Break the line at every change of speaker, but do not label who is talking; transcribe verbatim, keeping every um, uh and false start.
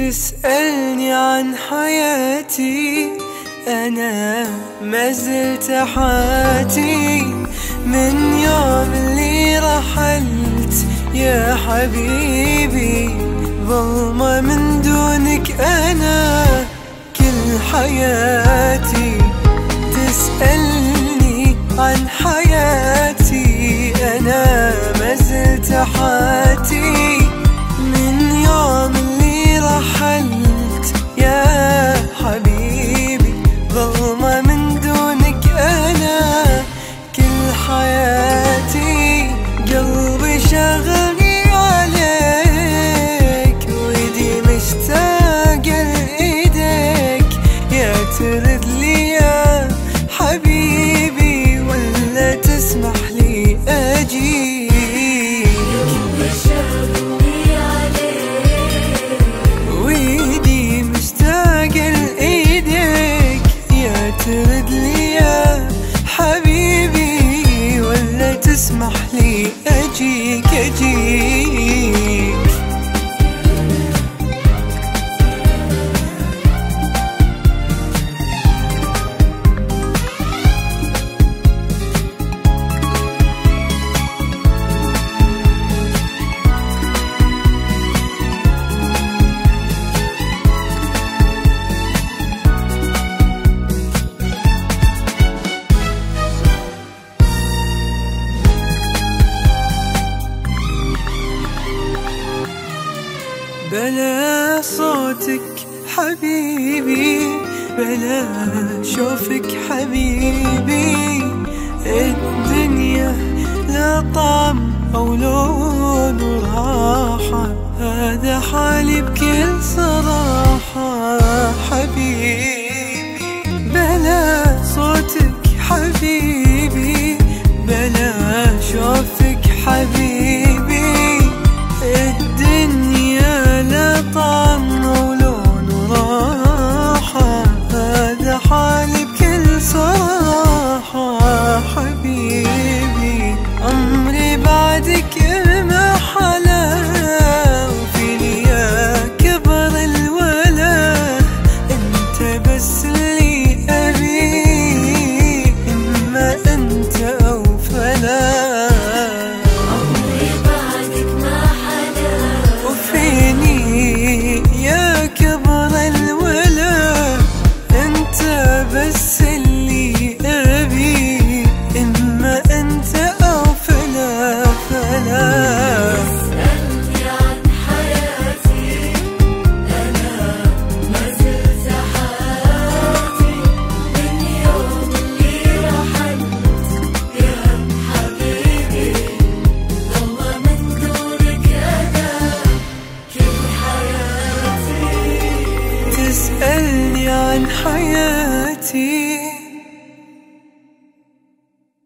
تسألني عن حياتي، أنا ما زلت حياتي من يوم اللي رحلت يا حبيبي. ظلمة من دونك أنا كل حياتي. تسألني عن حياتي، أنا ما زلت حياتي من يوم اللي رحلت يا حبيبي. ظلمة من دونك أنا كل حياتي. قلبي شغلني عليك، ويدي مشتاقة لإيديك. يا ترد لي يا حبيبي ولا تسمح لي أجيك.
قلبي شغلني عليك،
ويدي مشتاقة لإيديك. يا ترد لي يا حبيبي ولا تسمح لي أجيك أجيك. بلا صوتك حبيبي، بلا شوفك حبيبي. الدنيا لا طعم أو لون وراحة، هذا حالي بكل صراحة حبيبي. بلا صوتك حبيبي، بلا شوفك حبيبي. الدنيا لا طعم ولون وراحة، هذا حالي بكل صراحة حبيبي. عمري بعدك ما حلا، وفيني يا كبر الولا. انت بس اللي أبي، إما أنت أو فلا. بس اللي أبي، إما أنت أو فلا فلا.
تسألني عن حياتي، أنا ما زلت حياتي من يوم اللي رحلت يا حبيبي. ظلمة من دونك أنا كل حياتي.
تسألني عن حياتي،